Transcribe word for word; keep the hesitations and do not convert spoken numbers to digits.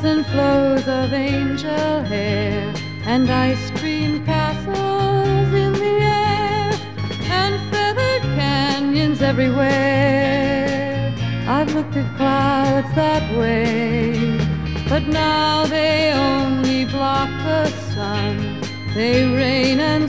flows and flows of angel hair, and ice cream castles in the air, and feathered canyons everywhere. I've looked at clouds that way, but now they only block the sun. They rain and